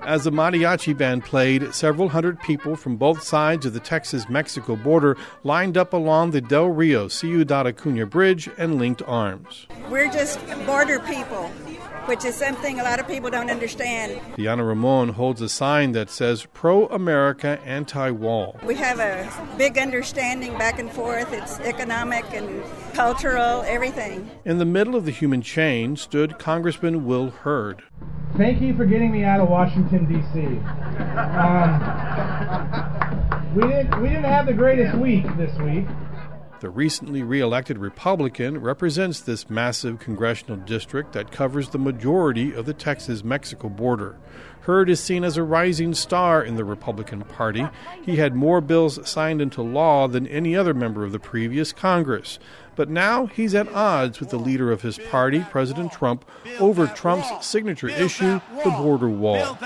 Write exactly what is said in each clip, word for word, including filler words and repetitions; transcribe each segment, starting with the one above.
As the mariachi band played, several hundred people from both sides of the Texas-Mexico border lined up along the Del Rio Ciudad Acuña Bridge and linked arms. We're just border people, which is something a lot of people don't understand. Diana Ramon holds a sign that says pro-America, anti-wall. We have a big understanding back and forth. It's economic and cultural, everything. In the middle of the human chain stood Congressman Will Hurd. Thank you for getting me out of Washington, D C Um, we didn't, we didn't have the greatest week this week. The recently re-elected Republican represents this massive congressional district that covers the majority of the Texas-Mexico border. Hurd is seen as a rising star in the Republican Party. He had more bills signed into law than any other member of the previous Congress. But now he's at odds with the leader of his party, President Trump, over Trump's signature issue, the border wall.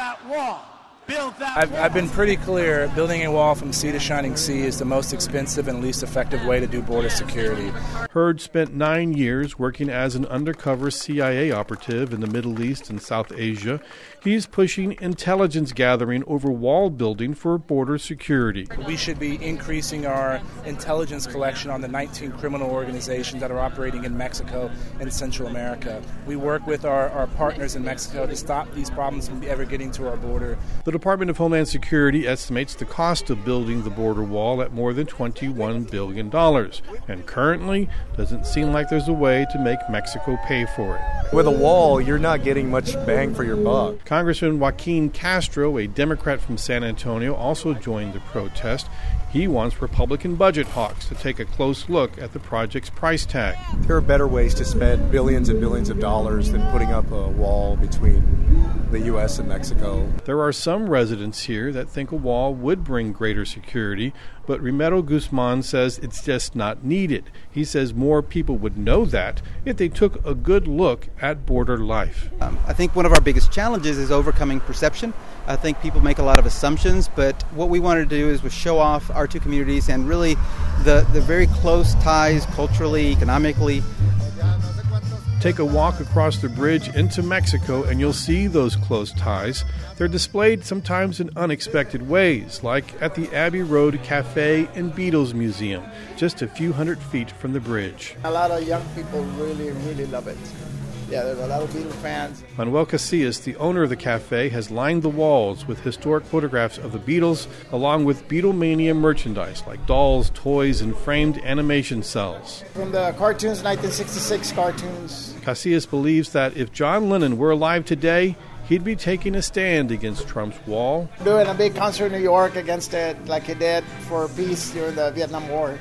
I've, I've been pretty clear, building a wall from sea to shining sea is the most expensive and least effective way to do border security. Hurd spent nine years working as an undercover C I A operative in the Middle East and South Asia. He's pushing intelligence gathering over wall building for border security. We should be increasing our intelligence collection on the nineteen criminal organizations that are operating in Mexico and Central America. We work with our, our partners in Mexico to stop these problems from ever getting to our border. The Department of Homeland Security estimates the cost of building the border wall at more than twenty-one billion dollars. And currently, doesn't seem like there's a way to make Mexico pay for it. With a wall, you're not getting much bang for your buck. Congressman Joaquin Castro, a Democrat from San Antonio, also joined the protest. He wants Republican budget hawks to take a close look at the project's price tag. There are better ways to spend billions and billions of dollars than putting up a wall between the U S and Mexico. There are some residents here that think a wall would bring greater security, but Remero Guzman says it's just not needed. He says more people would know that if they took a good look at border life. Um, I think one of our biggest challenges is overcoming perception. I think people make a lot of assumptions, but what we wanted to do is was show off our two communities and really the, the very close ties culturally, economically. Take a walk across the bridge into Mexico and you'll see those close ties. They're displayed sometimes in unexpected ways, like at the Abbey Road Cafe and Beatles Museum, just a few hundred feet from the bridge. A lot of young people really, really love it. Yeah, there's a lot of Beatles fans. Manuel Casillas, the owner of the cafe, has lined the walls with historic photographs of the Beatles, along with Beatlemania merchandise like dolls, toys, and framed animation cells. From the cartoons, nineteen sixty-six cartoons. Casillas believes that if John Lennon were alive today, he'd be taking a stand against Trump's wall. Doing a big concert in New York against it, like he did for peace during the Vietnam War.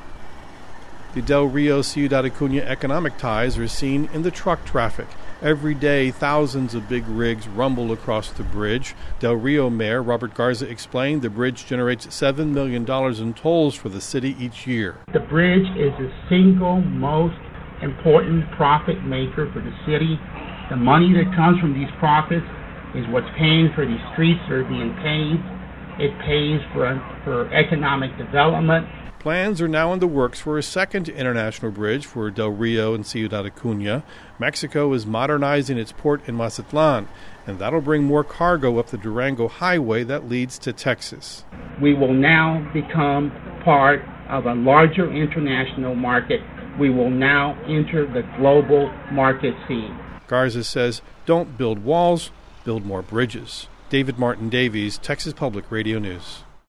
The Del Rio Ciudad Acuña economic ties are seen in the truck traffic. Every day, thousands of big rigs rumble across the bridge. Del Rio Mayor Robert Garza explained the bridge generates seven million dollars in tolls for the city each year. The bridge is the single most important profit maker for the city. The money that comes from these profits is what's paying for these streets that are being paved. It pays for, for economic development. Plans are now in the works for a second international bridge for Del Rio and Ciudad Acuña. Mexico is modernizing its port in Mazatlan, and that'll bring more cargo up the Durango Highway that leads to Texas. We will now become part of a larger international market. We will now enter the global market scene. Garza says, don't build walls, build more bridges. David Martin Davies, Texas Public Radio News.